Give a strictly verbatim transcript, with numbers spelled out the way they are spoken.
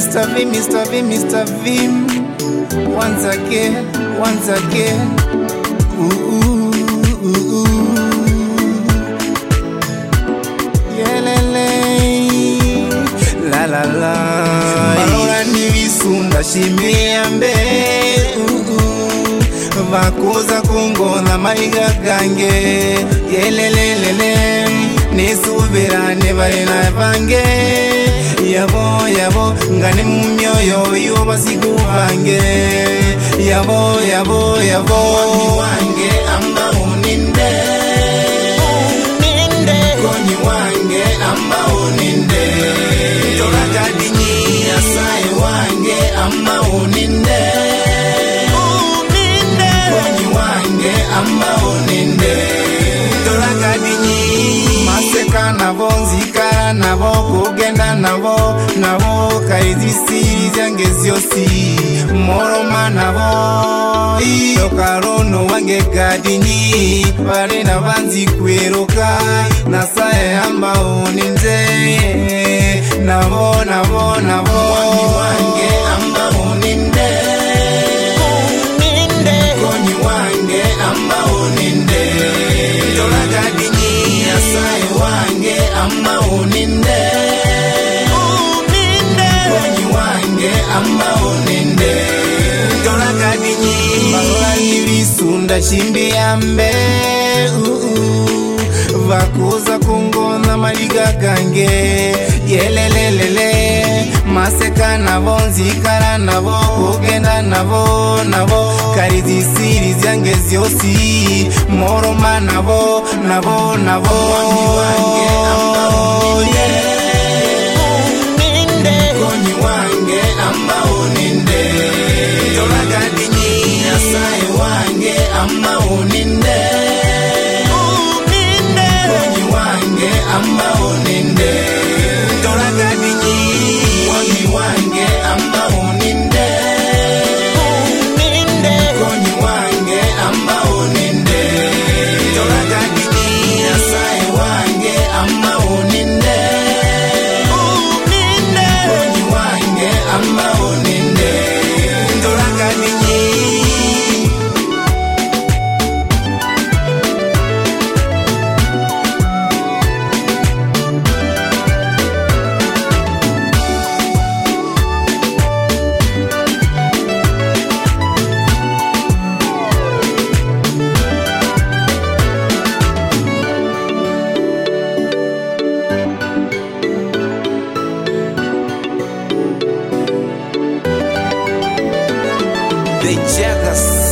Mister Vim, Mister Vim, Mister Vim. Once again, once again. Ooh, ooh, ooh, ooh. Yelele, la la la. Malora ni visunda shimiambe. Ooh, ooh. Vakuza kungona maiga gange. Yelelelele. Nisubirane barina vange. Yabo yabo ngane mumyoyo yo basiguhange. Yabo yabo yabo wange amba uninde. Uninde konyi wange amba uninde. Tola kadinyi asai wange amba uninde. Uninde konyi wange amba uninde. Tola kadinyi maseka nabo nzikara nabo kugenda nabo nabo kaizisiri zange zyosi moroma nabo iyo karono wange gadinyi bari nabanzi kweruka nasaye amba uninze nabo nabo nabo wange amba uninde. Uninde konyi wange amba uninde. Tola gadinyi asai wange amba uninde. Uninde konyi wange amba uninde. Tola gadinyi balora nivisunda shimbi ambe. Vakuza kungona maliga gange. Yelelelele maseka nabo nzikara nabo kugenda nabo nabo karizisiri zange zyosi moroma nabo nabo nabo wange amba uninde. Uninde konyi wange amba uninde. Tola gadinyi asai wange amba uninde. Uninde konyi wange amba uninde. Tola gadinyi wangi wange amba uninde. Uninde konyi wange amba uninde. Tola gadinyi asai wange amba uninde. Uninde konyi wange amba uninde. Tola gadinyi. The Jagas.